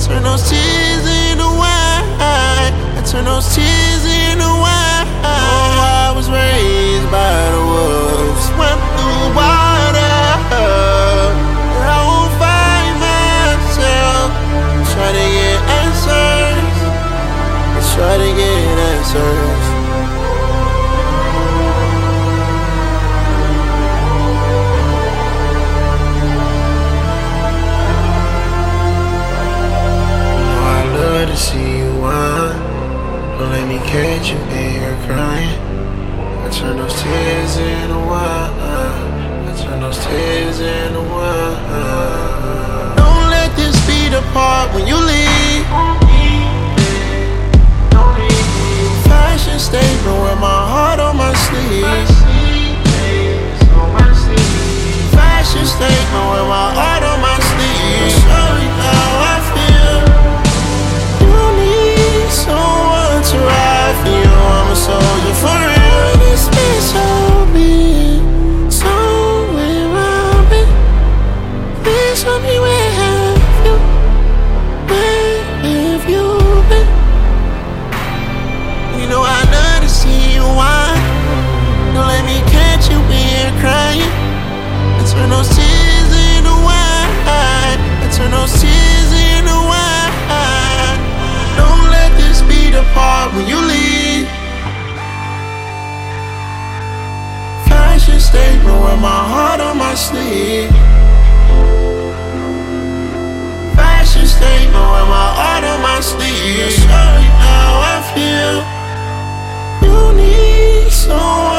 turn those tears into wine. I turn those tears into wine. Oh, I was raised by the wolves, swam through water. I won't find myself. Try to get answers. Try to get answers. To see you whine, don't let me catch you in your crying. I turn those tears into wine. I turn those tears into wine. Don't let this be the part when you leave. Fashion statement with my heart on my sleeve. Fashion statement with my heart on my sleeve. Show you how I feel. Someone to ride for you, I'm a soldier for real. This been so big, somewhere around me. Please tell me where have you been? You know I love to see you whine. Don't let me catch you when you're crying. I turn those tears into wine. I turn those tears into wine. Don't let this be the part when you leave. Fashion statement with my heart on my sleeve. Fashion statement with my heart on my sleeve. Show you how I feel. You need someone